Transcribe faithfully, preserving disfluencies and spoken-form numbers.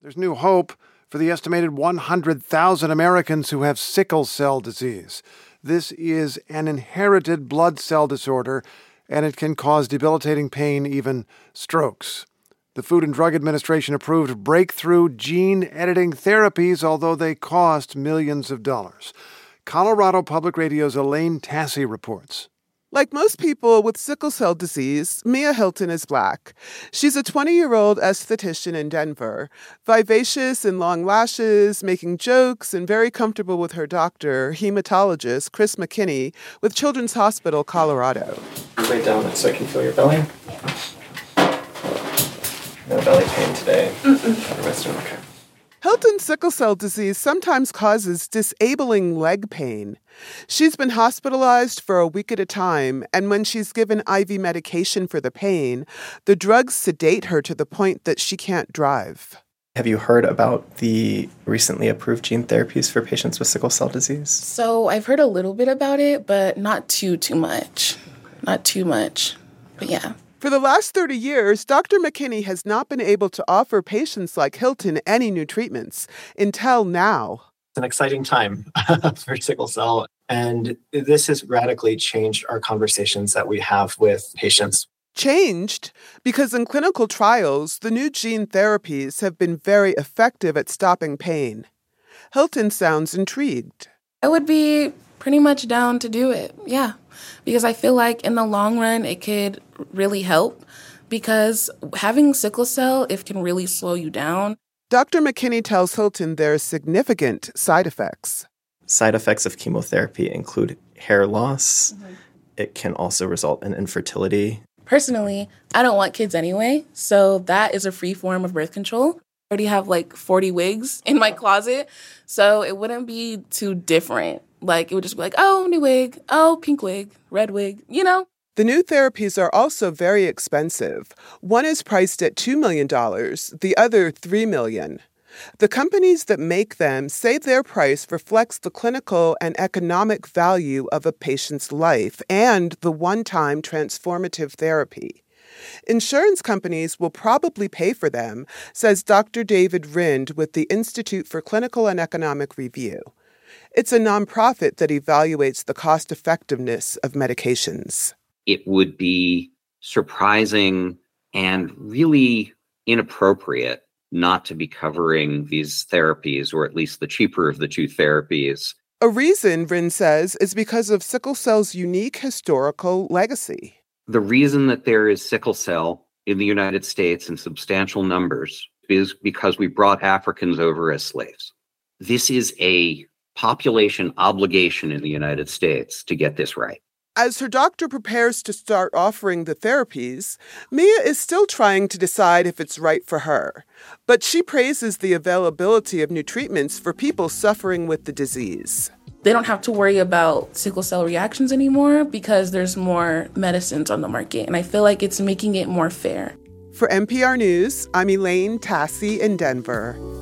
There's new hope for the estimated one hundred thousand Americans who have sickle cell disease. This is an inherited blood cell disorder, and it can cause debilitating pain, even strokes. The Food and Drug Administration approved breakthrough gene editing therapies, although they cost millions of dollars. Colorado Public Radio's Elaine Tassi reports. Like most people with sickle cell disease, Mia Hilton is Black. She's a twenty-year-old esthetician in Denver, vivacious and long lashes, making jokes, and very comfortable with her doctor, hematologist Chris McKinney, with Children's Hospital Colorado. Lay down so I can feel your belly. No belly pain today. Mm-mm. The rest are okay. Hilton's sickle cell disease sometimes causes disabling leg pain. She's been hospitalized for a week at a time, and when she's given I V medication for the pain, the drugs sedate her to the point that she can't drive. Have you heard about the recently approved gene therapies for patients with sickle cell disease? So I've heard a little bit about it, but not too, too much. Not too much, but yeah. For the last thirty years, Doctor McKinney has not been able to offer patients like Hilton any new treatments until now. It's an exciting time for sickle cell, and this has radically changed our conversations that we have with patients. Changed because in clinical trials, the new gene therapies have been very effective at stopping pain. Hilton sounds intrigued. I would be pretty much down to do it, yeah. Because I feel like in the long run, it could really help because having sickle cell, it can really slow you down. Doctor McKinney tells Hilton there are significant side effects. Side effects of chemotherapy include hair loss. Mm-hmm. It can also result in infertility. Personally, I don't want kids anyway, so that is a free form of birth control. I already have like forty wigs in my closet, so it wouldn't be too different. Like, it would just be like, oh, new wig, oh, pink wig, red wig, you know? The new therapies are also very expensive. One is priced at two million dollars, the other three million dollars. The companies that make them say their price reflects the clinical and economic value of a patient's life and the one-time transformative therapy. Insurance companies will probably pay for them, says Doctor David Rind with the Institute for Clinical and Economic Review. It's a nonprofit that evaluates the cost-effectiveness of medications. It would be surprising and really inappropriate not to be covering these therapies, or at least the cheaper of the two therapies. A reason, Rin says, is because of sickle cell's unique historical legacy. The reason that there is sickle cell in the United States in substantial numbers is because we brought Africans over as slaves. This is a population obligation in the United States to get this right. As her doctor prepares to start offering the therapies, Mia is still trying to decide if it's right for her. But she praises the availability of new treatments for people suffering with the disease. They don't have to worry about sickle cell reactions anymore because there's more medicines on the market. And I feel like it's making it more fair. For N P R News, I'm Elaine Tassi in Denver.